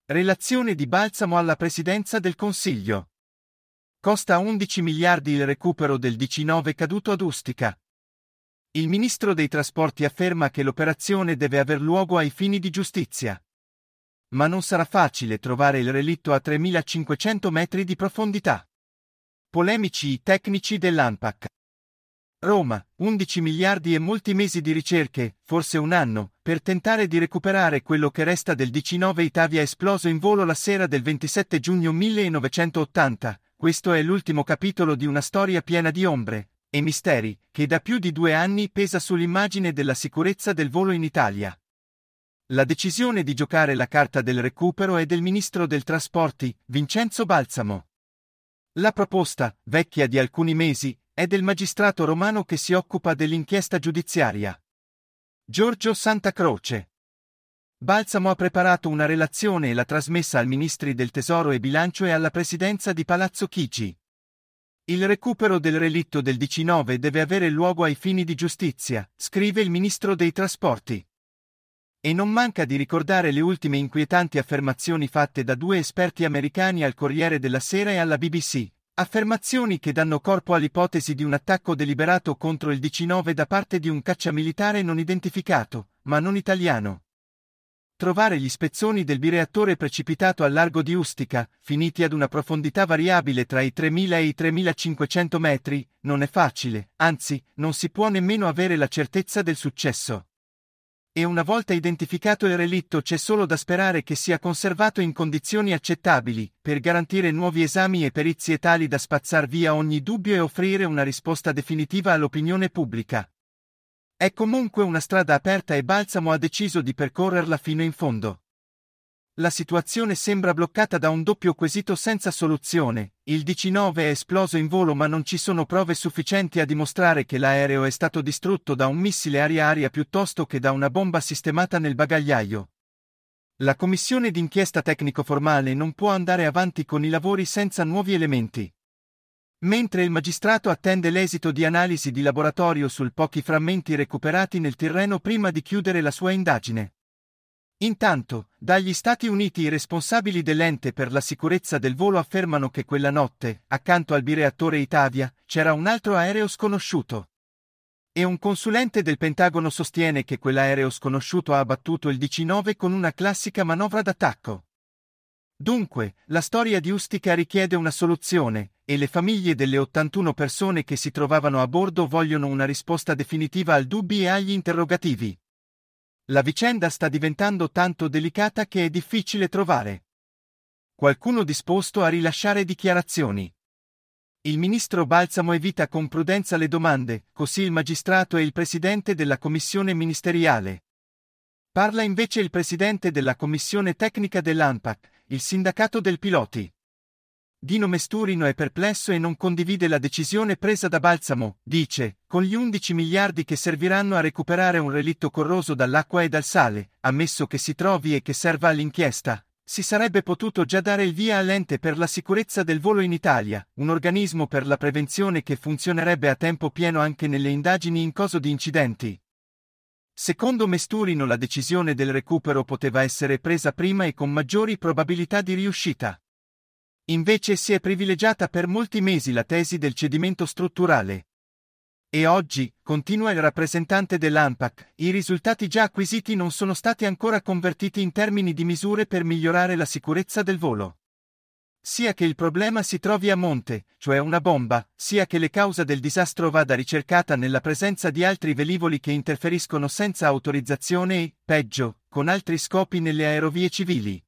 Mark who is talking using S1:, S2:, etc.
S1: Relazione di Balsamo alla Presidenza del Consiglio. Costa 11 miliardi il recupero del DC-9 caduto ad Ustica. Il ministro dei trasporti afferma che l'operazione deve aver luogo ai fini di giustizia. Ma non sarà facile trovare il relitto a 3.500 metri di profondità. Polemici i tecnici dell'ANPAC. Roma, 11 miliardi e molti mesi di ricerche, forse un anno, per tentare di recuperare quello che resta del DC-9 Itavia esploso in volo la sera del 27 giugno 1980. Questo è l'ultimo capitolo di una storia piena di ombre e misteri, che da più di 2 anni pesa sull'immagine della sicurezza del volo in Italia. La decisione di giocare la carta del recupero è del ministro del trasporti, Vincenzo Balsamo. La proposta, vecchia di alcuni mesi, è del magistrato romano che si occupa dell'inchiesta giudiziaria, Giorgio Santacroce. Balsamo ha preparato una relazione e l'ha trasmessa al Ministri del Tesoro e Bilancio e alla Presidenza di Palazzo Chigi. Il recupero del relitto del DC-9 deve avere luogo ai fini di giustizia, scrive il Ministro dei Trasporti. E non manca di ricordare le ultime inquietanti affermazioni fatte da 2 esperti americani al Corriere della Sera e alla BBC. Affermazioni che danno corpo all'ipotesi di un attacco deliberato contro il DC-9 da parte di un cacciamilitare non identificato, ma non italiano. Trovare gli spezzoni del bireattore precipitato al largo di Ustica, finiti ad una profondità variabile tra i 3.000 e i 3.500 metri, non è facile, anzi, non si può nemmeno avere la certezza del successo. E una volta identificato il relitto c'è solo da sperare che sia conservato in condizioni accettabili, per garantire nuovi esami e perizie tali da spazzar via ogni dubbio e offrire una risposta definitiva all'opinione pubblica. È comunque una strada aperta e Balsamo ha deciso di percorrerla fino in fondo. La situazione sembra bloccata da un doppio quesito senza soluzione: il DC-9 è esploso in volo ma non ci sono prove sufficienti a dimostrare che l'aereo è stato distrutto da un missile aria-aria piuttosto che da una bomba sistemata nel bagagliaio. La commissione d'inchiesta tecnico-formale non può andare avanti con i lavori senza nuovi elementi. Mentre il magistrato attende l'esito di analisi di laboratorio sul pochi frammenti recuperati nel Tirreno prima di chiudere la sua indagine. Intanto, dagli Stati Uniti i responsabili dell'ente per la sicurezza del volo affermano che quella notte, accanto al bireattore Itavia, c'era un altro aereo sconosciuto. E un consulente del Pentagono sostiene che quell'aereo sconosciuto ha abbattuto il DC-9 con una classica manovra d'attacco. Dunque, la storia di Ustica richiede una soluzione, e le famiglie delle 81 persone che si trovavano a bordo vogliono una risposta definitiva ai dubbi e agli interrogativi. La vicenda sta diventando tanto delicata che è difficile trovare qualcuno disposto a rilasciare dichiarazioni. Il ministro Balsamo evita con prudenza le domande, così il magistrato e il presidente della commissione ministeriale. Parla invece il presidente della commissione tecnica dell'ANPAC, il sindacato del piloti. Dino Mesturino è perplesso e non condivide la decisione presa da Balsamo, dice: con gli 11 miliardi che serviranno a recuperare un relitto corroso dall'acqua e dal sale, ammesso che si trovi e che serva all'inchiesta, si sarebbe potuto già dare il via all'ente per la sicurezza del volo in Italia, un organismo per la prevenzione che funzionerebbe a tempo pieno anche nelle indagini in caso di incidenti. Secondo Mesturino la decisione del recupero poteva essere presa prima e con maggiori probabilità di riuscita. Invece si è privilegiata per molti mesi la tesi del cedimento strutturale. E oggi, continua il rappresentante dell'ANPAC, i risultati già acquisiti non sono stati ancora convertiti in termini di misure per migliorare la sicurezza del volo. Sia che il problema si trovi a monte, cioè una bomba, sia che le cause del disastro vada ricercata nella presenza di altri velivoli che interferiscono senza autorizzazione e, peggio, con altri scopi nelle aerovie civili.